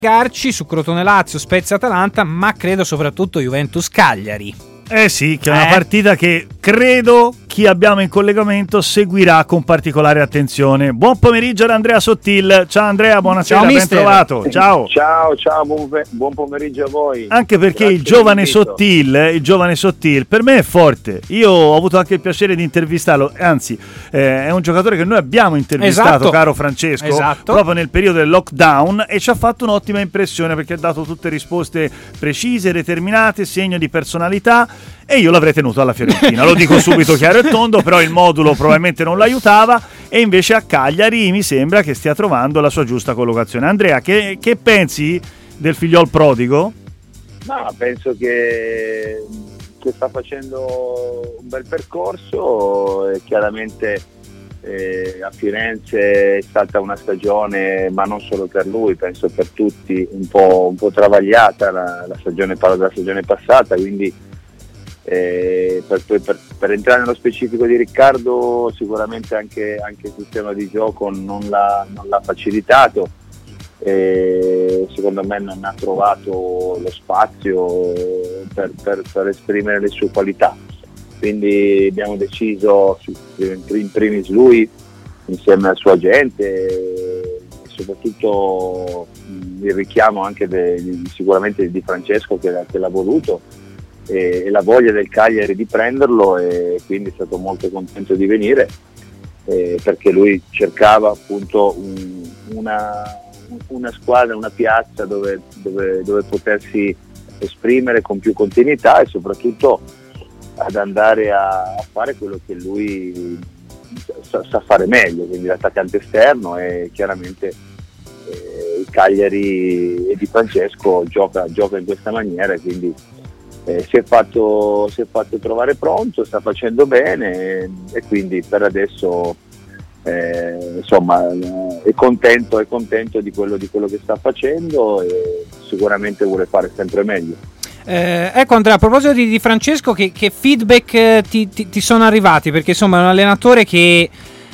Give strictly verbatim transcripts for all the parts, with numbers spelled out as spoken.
Garci su Crotone Lazio, Spezia Atalanta, ma credo soprattutto Juventus Cagliari. Eh sì, che è una Eh? partita che credo chi abbiamo in collegamento seguirà con particolare attenzione. Buon pomeriggio ad Andrea Sottil. Ciao Andrea, buonasera, Ciao, ben mister. trovato. Ciao. Ciao, ciao, buon, buon pomeriggio a voi. Anche perché Grazie il giovane dell'invito. Sottil, il giovane Sottil, per me è forte. Io ho avuto anche il piacere di intervistarlo, anzi, eh, è un giocatore che noi abbiamo intervistato, Esatto. caro Francesco, Esatto. proprio nel periodo del lockdown, e ci ha fatto un'ottima impressione perché ha dato tutte risposte precise, determinate, segno di personalità. E io l'avrei tenuto alla Fiorentina, lo dico subito chiaro e tondo, però il modulo probabilmente non l'aiutava, e invece a Cagliari mi sembra che stia trovando la sua giusta collocazione. Andrea, che, che pensi del figliol prodigo? No, penso che, che sta facendo un bel percorso, e chiaramente eh, a Firenze è stata una stagione, ma non solo per lui, penso per tutti, un po', un po' travagliata la, la stagione, la stagione passata, quindi Eh, per, per, per entrare nello specifico di Riccardo, sicuramente anche, anche il sistema di gioco non l'ha, non l'ha facilitato, eh, secondo me non ha trovato lo spazio per, per, per esprimere le sue qualità, quindi abbiamo deciso, in primis lui insieme al suo agente, e soprattutto il richiamo anche de, sicuramente di Francesco che, che l'ha voluto, e la voglia del Cagliari di prenderlo, e quindi è stato molto contento di venire, eh, perché lui cercava appunto un, una, una squadra, una piazza dove, dove, dove potersi esprimere con più continuità e soprattutto ad andare a, a fare quello che lui sa, sa fare meglio, quindi l'attaccante esterno, e chiaramente eh, il Cagliari e di Francesco gioca, gioca in questa maniera, quindi Eh, si, è fatto, si è fatto trovare pronto, sta facendo bene, e, e quindi per adesso eh, insomma eh, è contento, è contento di quello, di quello che sta facendo, e sicuramente vuole fare sempre meglio. Eh, ecco Andrea, a proposito di, di Francesco, che, che feedback eh, ti, ti, ti sono arrivati? Perché insomma è un allenatore che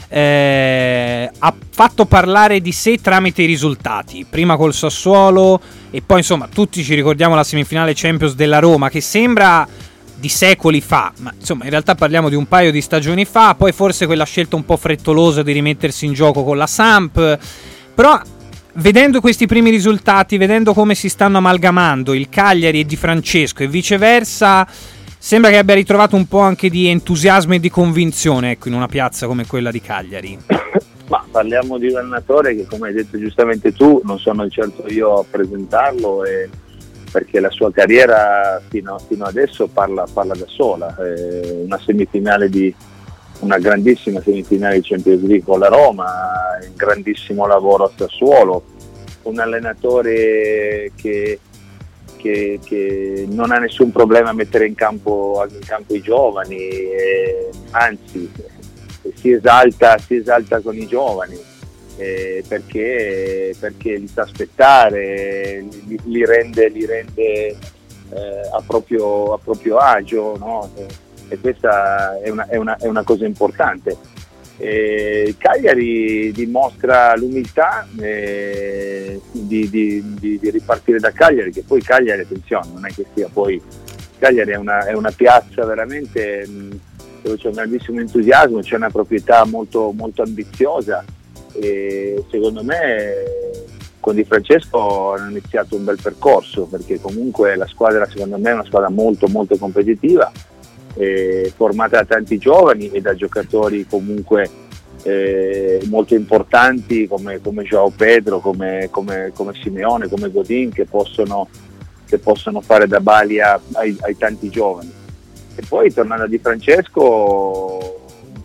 eh, ha fatto parlare di sé tramite i risultati, prima col Sassuolo e poi insomma tutti ci ricordiamo la semifinale Champions della Roma, che sembra di secoli fa, ma insomma in realtà parliamo di un paio di stagioni fa, poi forse quella scelta un po' frettolosa di rimettersi in gioco con la Samp, però vedendo questi primi risultati, vedendo come si stanno amalgamando il Cagliari e di Francesco e viceversa, sembra che abbia ritrovato un po' anche di entusiasmo e di convinzione, ecco, in una piazza come quella di Cagliari. Ma parliamo di un allenatore che, come hai detto giustamente tu, non sono certo io a presentarlo, e perché la sua carriera fino, fino adesso parla, parla da sola. Eh, una semifinale di una grandissima semifinale di Champions League con la Roma, un grandissimo lavoro a Sassuolo, un allenatore che Che, che non ha nessun problema a mettere in campo, in campo i giovani, eh, anzi si esalta, si esalta con i giovani, eh, perché, perché li sa aspettare, li, li rende, li rende eh, a, proprio, a proprio agio, no? e, e questa è una, è, una, è una cosa importante. Eh, Cagliari dimostra l'umiltà eh, di, di, di, di ripartire da Cagliari, che poi Cagliari, attenzione, non è che sia poi Cagliari è una, è una piazza veramente mh, dove c'è un grandissimo entusiasmo, c'è una proprietà molto, molto ambiziosa, e secondo me con Di Francesco hanno iniziato un bel percorso, perché comunque la squadra secondo me è una squadra molto molto competitiva, Eh, formata da tanti giovani e da giocatori comunque eh, molto importanti come, come João Pedro, come, come, come Simeone, come Godin, che possono, che possono fare da balia ai, ai tanti giovani. E poi tornando a Di Francesco,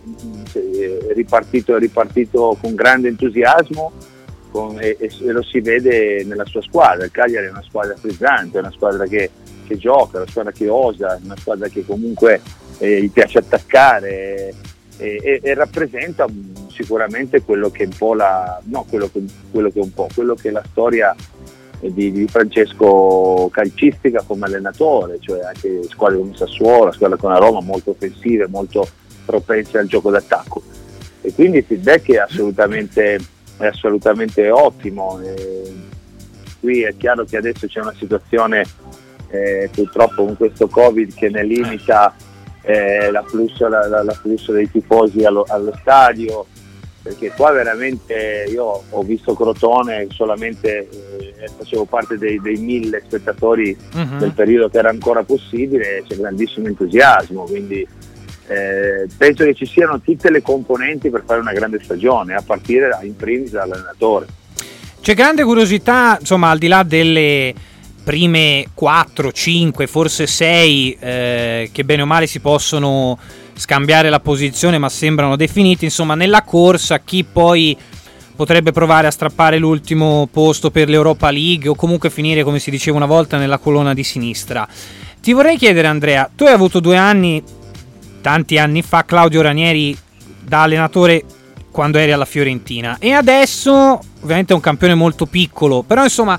è ripartito, è ripartito con grande entusiasmo, con, e, e lo si vede nella sua squadra. Il Cagliari è una squadra frizzante, è una squadra che che gioca, una squadra che osa, una squadra che comunque eh, gli piace attaccare, e, e, e rappresenta sicuramente quello che un po' la no quello che, quello che un po' quello che è la storia di, di Francesco calcistica come allenatore, cioè anche squadre come Sassuolo, squadra con la Roma molto offensive, molto propense al gioco d'attacco, e quindi il feedback è assolutamente, è assolutamente ottimo. E, qui è chiaro che adesso c'è una situazione eh, purtroppo con questo Covid che ne limita eh, l'afflusso, la, la, l'afflusso dei tifosi allo, allo stadio, perché qua veramente io ho visto Crotone solamente, eh, facevo parte dei, dei mille spettatori uh-huh. del periodo che era ancora possibile, c'è grandissimo entusiasmo, quindi eh, penso che ci siano tutte le componenti per fare una grande stagione, a partire in primis dall'allenatore. C'è grande curiosità, insomma, al di là delle prime quattro, cinque, forse sei eh, che bene o male si possono scambiare la posizione ma sembrano definiti, insomma nella corsa chi poi potrebbe provare a strappare l'ultimo posto per l'Europa League o comunque finire, come si diceva una volta, nella colonna di sinistra. Ti vorrei chiedere, Andrea, tu hai avuto due anni, tanti anni fa, Claudio Ranieri da allenatore quando eri alla Fiorentina, e adesso ovviamente è un campione molto piccolo, però insomma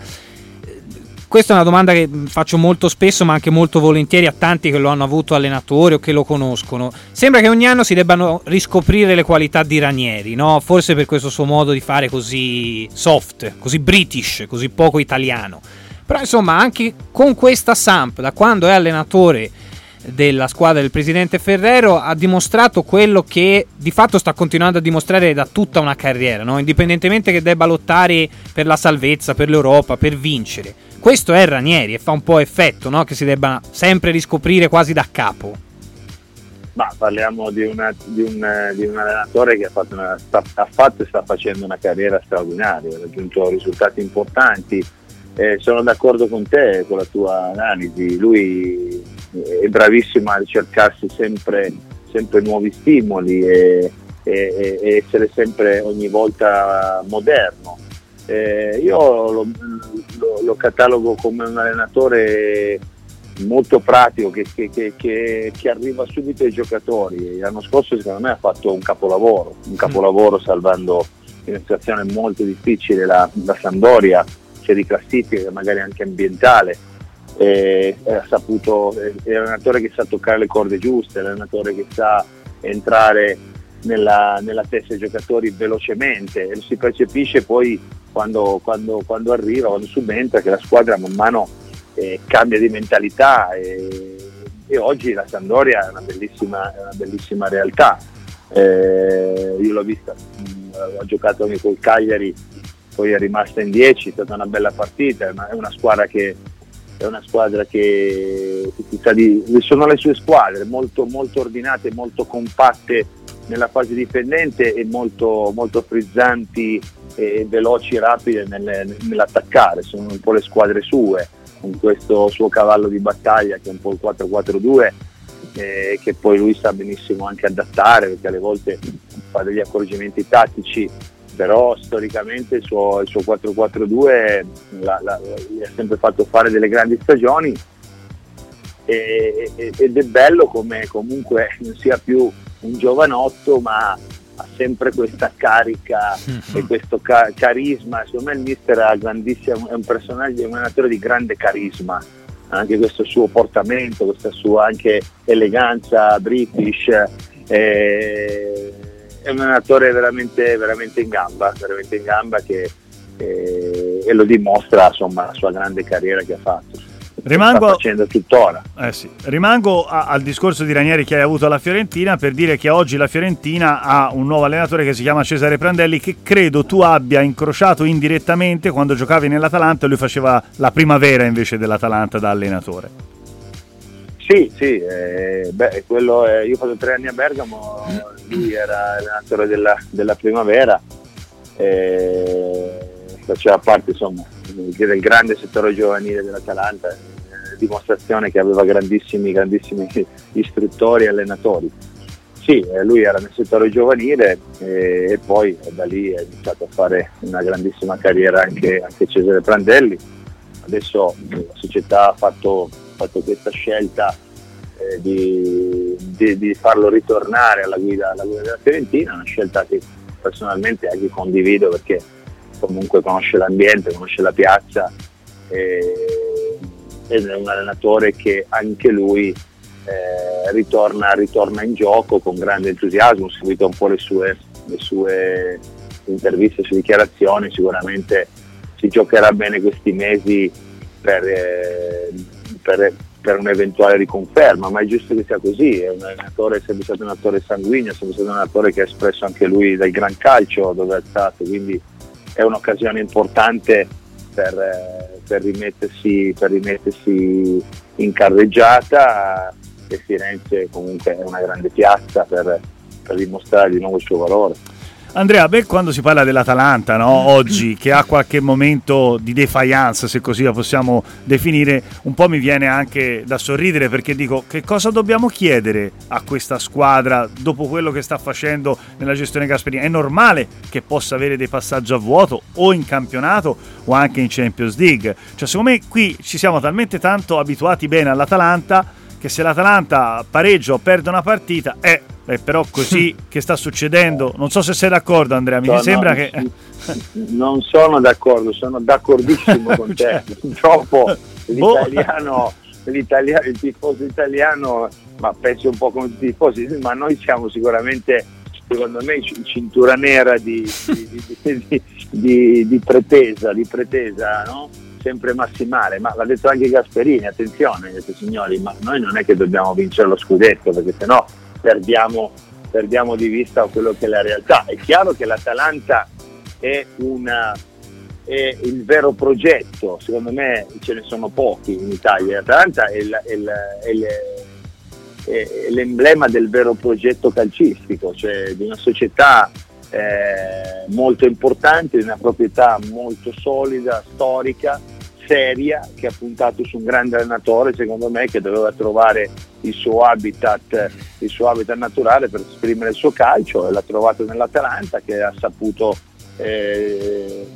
questa è una domanda che faccio molto spesso, ma anche molto volentieri a tanti che lo hanno avuto allenatore o che lo conoscono. Sembra che ogni anno si debbano riscoprire le qualità di Ranieri, no? Forse per questo suo modo di fare così soft, così british, così poco italiano. Però insomma anche con questa Samp, da quando è allenatore della squadra del presidente Ferrero, ha dimostrato quello che di fatto sta continuando a dimostrare da tutta una carriera, no? Indipendentemente che debba lottare per la salvezza, per l'Europa, per vincere. Questo è Ranieri e fa un po' effetto, no? Che si debba sempre riscoprire quasi da capo. Ma parliamo di, una, di, un, di un allenatore che ha fatto, una, sta, ha fatto e sta facendo una carriera straordinaria, ha raggiunto risultati importanti. Eh, sono d'accordo con te, con la tua analisi. Lui è bravissimo a ricercarsi sempre, sempre nuovi stimoli e, e, e essere sempre ogni volta moderno. Eh, io lo, lo, lo catalogo come un allenatore molto pratico che, che, che, che, che arriva subito ai giocatori. L'anno scorso secondo me ha fatto un capolavoro, un capolavoro salvando in una situazione molto difficile la, la Sampdoria, sia di classifica magari anche ambientale. Eh, ha saputo, è un allenatore che sa toccare le corde giuste, è un allenatore che sa entrare nella, nella testa dei giocatori velocemente, e lo si percepisce poi quando, quando, quando arriva, quando subentra, che la squadra man mano eh, cambia di mentalità e, e oggi la Sampdoria è una bellissima, è una bellissima realtà. Eh, io l'ho vista, mh, ho giocato anche col Cagliari, poi è rimasta in dieci, è stata una bella partita, ma è una squadra che è una squadra che, che sa di, sono le sue squadre molto, molto ordinate, molto compatte nella fase dipendente e molto, molto frizzanti e veloci e rapide nel, nell'attaccare. Sono un po' le squadre sue, con questo suo cavallo di battaglia che è un po' il quattro quattro due, eh, che poi lui sa benissimo anche adattare, perché alle volte fa degli accorgimenti tattici, però storicamente il suo, il suo quattro quattro due la, la, gli ha sempre fatto fare delle grandi stagioni, e, e, ed è bello come comunque non sia più un giovanotto, ma ha sempre questa carica mm-hmm. e questo ca- carisma. Secondo me il mister ha grandissimo, è un personaggio, è un allenatore di grande carisma, anche questo suo portamento, questa sua anche eleganza british, eh, è un allenatore veramente, veramente in gamba, veramente in gamba che, eh, e lo dimostra insomma la sua grande carriera che ha fatto. Rimango, sta facendo tuttora. Eh sì. Rimango a, al discorso di Ranieri che hai avuto alla Fiorentina, per dire che oggi la Fiorentina ha un nuovo allenatore che si chiama Cesare Prandelli, che credo tu abbia incrociato indirettamente quando giocavi nell'Atalanta e lui faceva la primavera invece dell'Atalanta da allenatore. Sì, sì, eh, beh, quello è, io ho fatto tre anni a Bergamo, lui era allenatore della, della primavera, eh, faceva parte insomma del grande settore giovanile dell'Atalanta, eh, dimostrazione che aveva grandissimi, grandissimi istruttori e allenatori. Sì, eh, lui era nel settore giovanile eh, e poi eh, da lì è iniziato a fare una grandissima carriera anche, anche Cesare Prandelli. Adesso la società ha fatto, fatto questa scelta eh, di, di, di farlo ritornare alla guida, alla guida della Fiorentina, una scelta che personalmente anche condivido, perché comunque conosce l'ambiente, conosce la piazza eh, ed è un allenatore che anche lui eh, ritorna, ritorna in gioco con grande entusiasmo. Ho seguito un po' le sue, le sue interviste, le sue dichiarazioni, sicuramente si giocherà bene questi mesi per, eh, per, per un'eventuale riconferma, ma è giusto che sia così. È un allenatore, è sempre stato un attore sanguigno, è sempre stato un attore che ha espresso anche lui del gran calcio dove è stato, quindi è un'occasione importante per, eh, per, rimettersi, per rimettersi in carreggiata, e Firenze comunque è una grande piazza per, per dimostrare di nuovo il suo valore. Andrea, beh, quando si parla dell'Atalanta, no, oggi, che ha qualche momento di defiance, se così la possiamo definire, un po' mi viene anche da sorridere, perché dico, che cosa dobbiamo chiedere a questa squadra dopo quello che sta facendo nella gestione Gasperini? È normale che possa avere dei passaggi a vuoto o in campionato o anche in Champions League. Cioè, secondo me qui ci siamo talmente tanto abituati bene all'Atalanta che se l'Atalanta pareggia o perde una partita è... Eh, però così che sta succedendo, non so se sei d'accordo, Andrea, mi no, sembra no, che non sono d'accordo, sono d'accordissimo con te. Purtroppo l'italiano, l'italiano, il tifoso italiano, ma penso un po' come tutti i tifosi, ma noi siamo sicuramente, secondo me, cintura nera di, di, di, di, di, di pretesa, di pretesa, no? Sempre massimale, ma l'ha detto anche Gasperini, attenzione, ha detto, signori, ma noi non è che dobbiamo vincere lo scudetto, perché sennò Perdiamo, perdiamo di vista quello che è la realtà. È chiaro che l'Atalanta è, una, è il vero progetto, secondo me ce ne sono pochi in Italia. L'Atalanta è, il, è, il, è, il, è l'emblema del vero progetto calcistico, cioè di una società eh, molto importante, di una proprietà molto solida, storica, seria, che ha puntato su un grande allenatore, secondo me, che doveva trovare il suo habitat, il suo habitat naturale per esprimere il suo calcio, e l'ha trovato nell'Atalanta, che ha saputo eh,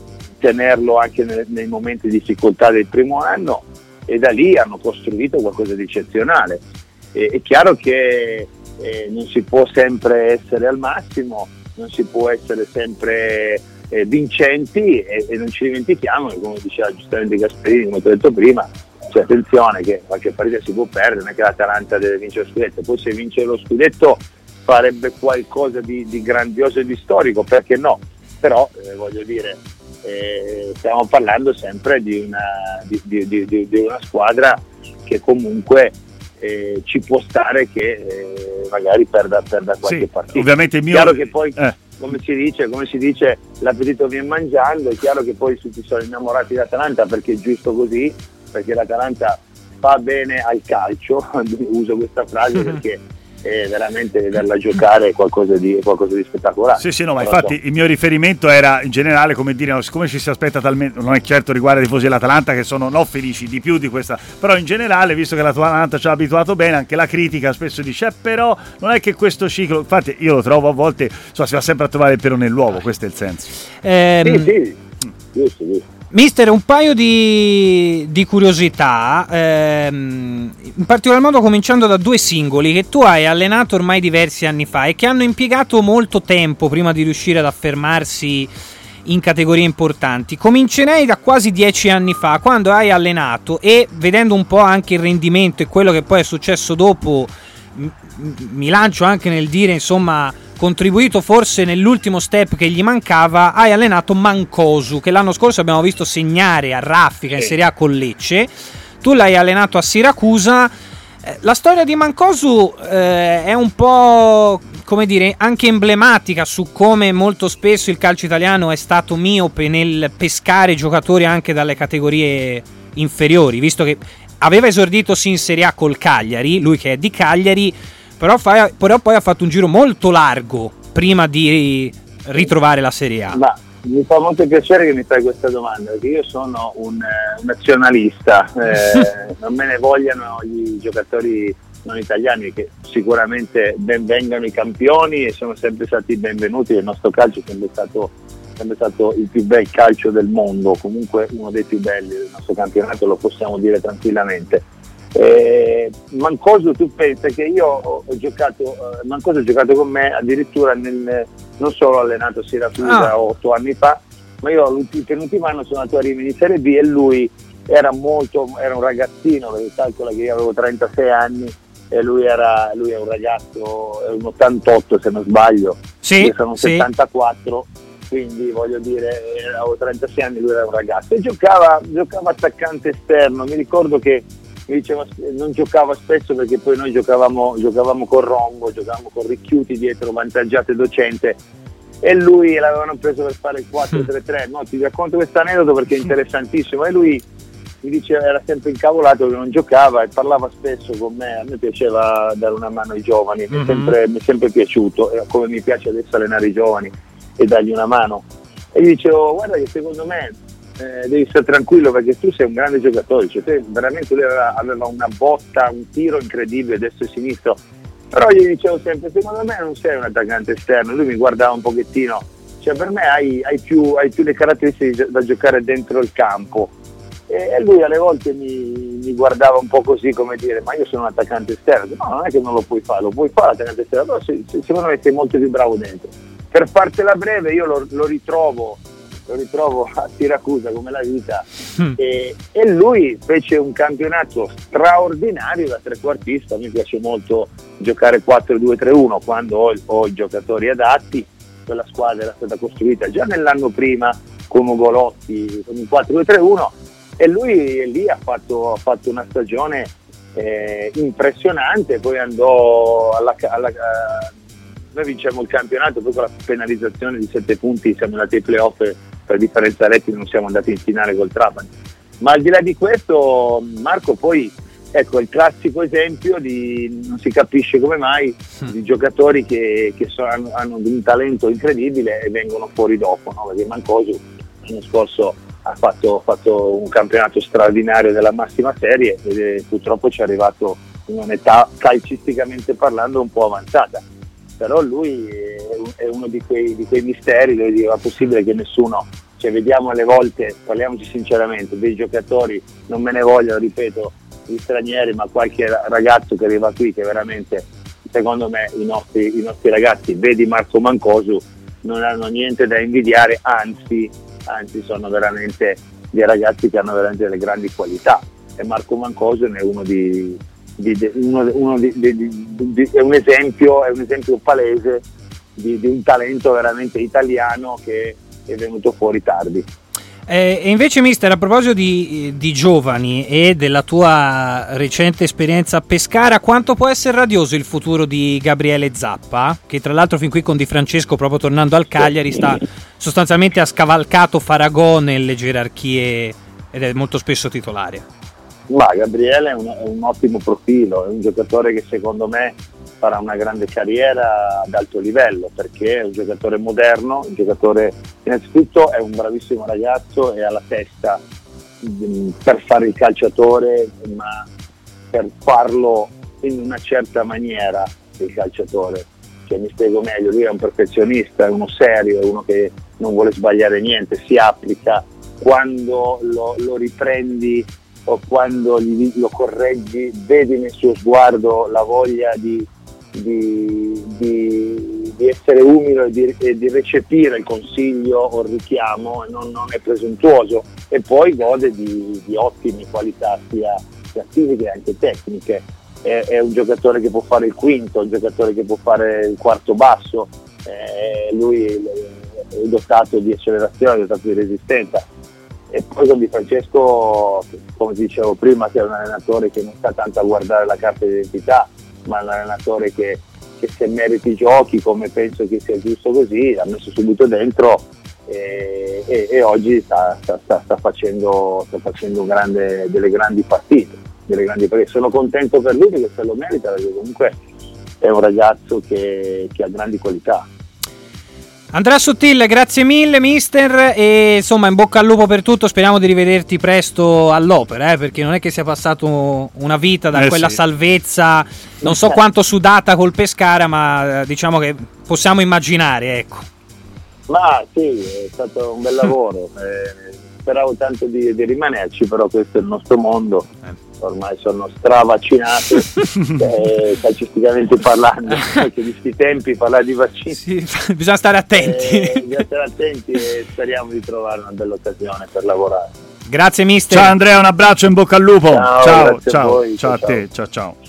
tenerlo anche nei, nei momenti di difficoltà del primo anno, e da lì hanno costruito qualcosa di eccezionale. E, è chiaro che eh, non si può sempre essere al massimo, non si può essere sempre eh, vincenti, e, e non ci dimentichiamo che, come diceva giustamente Gasperini, come ti ho detto prima, cioè attenzione che qualche partita si può perdere, non è che l'Atalanta deve vincere lo scudetto, poi se vince lo scudetto farebbe qualcosa di, di grandioso e di storico, perché no? Però eh, voglio dire, eh, stiamo parlando sempre di una, di, di, di, di una squadra che comunque eh, ci può stare che eh, magari perda, perda qualche sì, partita. Ovviamente il mio... Chiaro che poi eh. come si dice, come si dice, l'appetito viene mangiando. È chiaro che poi tutti sono innamorati dell'Atalanta, perché è giusto così, perché l'Atalanta fa bene al calcio, uso questa frase perché è veramente vederla giocare è qualcosa di, qualcosa di spettacolare. Sì, sì, no, ma infatti il mio riferimento era in generale, come dire, no, siccome ci si aspetta talmente, non è certo riguardo ai tifosi dell'Atalanta che sono no felici di più di questa, però in generale, visto che l'Atalanta ci ha abituato bene, anche la critica spesso dice, eh, però non è che questo ciclo, infatti io lo trovo a volte, insomma, si va sempre a trovare il pelo nell'uovo, questo è il senso. Ehm... Sì, sì, giusto, giusto. Mister, un paio di, di curiosità, ehm, in particolar modo cominciando da due singoli che tu hai allenato ormai diversi anni fa e che hanno impiegato molto tempo prima di riuscire ad affermarsi in categorie importanti. Comincerei da quasi dieci anni fa, quando hai allenato, e vedendo un po' anche il rendimento e quello che poi è successo dopo, m- mi lancio anche nel dire, insomma, contribuito forse nell'ultimo step che gli mancava, hai allenato Mancosu, che l'anno scorso abbiamo visto segnare a raffica in Serie A con Lecce. Tu l'hai allenato a Siracusa. Eh, la storia di Mancosu eh, è un po', come dire, anche emblematica su come molto spesso il calcio italiano è stato miope nel pescare giocatori anche dalle categorie inferiori, visto che aveva esordito sì in Serie A col Cagliari, lui che è di Cagliari, Però, fa, però poi ha fatto un giro molto largo prima di ritrovare la Serie A. Ma mi fa molto piacere che mi fai questa domanda, perché io sono un, eh, un nazionalista, eh, non me ne vogliano i giocatori non italiani, che sicuramente ben vengano i campioni e sono sempre stati benvenuti. Il nostro calcio è sempre stato, sempre stato il più bel calcio del mondo, comunque uno dei più belli del nostro campionato, lo possiamo dire tranquillamente. Eh, Mancosu, tu pensa che io ho, ho giocato eh, Mancosu ha giocato con me addirittura nel, non solo allenato a Siracusa ah. otto anni fa, ma io il penultimo anno sono andato a Rimini in Serie B e lui era molto era un ragazzino, perché calcola che io avevo trentasei anni e lui era lui è un ragazzo, è un ottantotto se non sbaglio, sì, io sono un sì. settantaquattro, quindi voglio dire, avevo trentasei anni, lui era un ragazzo e giocava, giocava attaccante esterno. Mi ricordo che mi diceva, non giocava spesso perché poi noi giocavamo, giocavamo con Rombo, giocavamo con Ricchiuti dietro, vantaggiate docente, e lui l'avevano preso per fare il quattro tre tre. No, ti racconto questo aneddoto perché è interessantissimo. E lui mi diceva, era sempre incavolato che non giocava e parlava spesso con me. A me piaceva dare una mano ai giovani, mi è sempre, mi è sempre piaciuto, come mi piace adesso allenare i giovani e dargli una mano. E gli dicevo, guarda che secondo me eh, devi stare tranquillo perché tu sei un grande giocatore, cioè, te, veramente lui aveva, aveva una botta, un tiro incredibile destro e sinistro, però gli dicevo sempre, secondo me non sei un attaccante esterno. Lui mi guardava un pochettino, cioè per me hai, hai, più, hai più le caratteristiche da giocare dentro il campo. E lui alle volte mi, mi guardava un po' così, come dire, ma io sono un attaccante esterno. No, non è che non lo puoi fare, lo puoi fare l'attaccante esterno, però se, se, secondo me sei molto più bravo dentro. Per fartela breve, io lo, lo ritrovo lo ritrovo a Siracusa come la vita, mm. e, e lui fece un campionato straordinario da trequartista. Mi piace molto giocare quattro due tre uno quando ho, ho i giocatori adatti. Quella squadra era stata costruita già nell'anno prima con Ugolotti, con il quattro due tre uno, e lui lì ha fatto, ha fatto una stagione eh, impressionante. Poi andò alla, alla uh, noi vincemmo il campionato, poi con la penalizzazione di sette punti siamo andati ai playoff, per differenza reti non siamo andati in finale col Trapani. Ma al di là di questo, Marco, poi ecco il classico esempio di non si capisce come mai di giocatori che, che so, hanno, hanno un talento incredibile e vengono fuori dopo, no? Perché Mancosu l'anno scorso ha fatto, fatto un campionato straordinario della massima serie e purtroppo ci è arrivato in un'età calcisticamente parlando un po' avanzata, però lui è uno di quei, di quei misteri dove diceva possibile che nessuno, cioè vediamo alle volte, parliamoci sinceramente, dei giocatori, non me ne vogliono, ripeto, gli stranieri, ma qualche ragazzo che arriva qui che veramente, secondo me, i nostri, i nostri ragazzi, vedi Marco Mancosu, non hanno niente da invidiare, anzi anzi sono veramente dei ragazzi che hanno veramente delle grandi qualità, e Marco Mancosu è uno di, di, di, uno, uno di, di, di, di è un esempio è un esempio palese di, di un talento veramente italiano che è venuto fuori tardi. Eh, e invece mister, a proposito di, di giovani e della tua recente esperienza a Pescara, quanto può essere radioso il futuro di Gabriele Zappa, che tra l'altro fin qui con Di Francesco, proprio tornando al Cagliari, sta sostanzialmente ha scavalcato Faragone nelle gerarchie ed è molto spesso titolare? Ma Gabriele è un, è un ottimo profilo, è un giocatore che secondo me farà una grande carriera ad alto livello, perché è un giocatore moderno, un giocatore innanzitutto è un bravissimo ragazzo e ha la testa per fare il calciatore, ma per farlo in una certa maniera il calciatore. Cioè, mi spiego meglio, lui è un perfezionista, è uno serio, è uno che non vuole sbagliare niente, si applica, quando lo, lo riprendi o quando gli, lo correggi, vedi nel suo sguardo la voglia di Di, di, di essere umile e di, e di recepire il consiglio o il richiamo, non, non è presuntuoso, e poi gode di, di ottime qualità sia, sia fisiche che anche tecniche. È, è un giocatore che può fare il quinto, un giocatore che può fare il quarto basso, eh, lui è dotato di accelerazione, è dotato di resistenza. E poi con Di Francesco, come dicevo prima, che è un allenatore che non sta tanto a guardare la carta d'identità, ma un allenatore che, che se merita i giochi, come penso che sia giusto così, l'ha messo subito dentro e, e, e oggi sta, sta, sta, sta facendo, sta facendo un grande, delle grandi partite, delle grandi partite. Sono contento per lui perché se lo merita, perché comunque è un ragazzo che, che ha grandi qualità. Andrea Sottile, grazie mille mister, e insomma in bocca al lupo per tutto, speriamo di rivederti presto all'opera, eh, perché non è che sia passato una vita da eh quella sì. salvezza, non so quanto sudata col Pescara, ma diciamo che possiamo immaginare, ecco. Ma sì, è stato un bel lavoro, eh, speravo tanto di, di rimanerci, però questo è il nostro mondo. Eh. Ormai sono stravaccinato eh, calcisticamente parlando, perché di questi tempi parlare di vaccini sì, bisogna stare attenti eh, bisogna stare attenti e speriamo di trovare una bella occasione per lavorare. Grazie mister. Ciao Andrea, un abbraccio, in bocca al lupo. Ciao, ciao, ciao, ciao, voi, ciao a ciao. te, ciao ciao.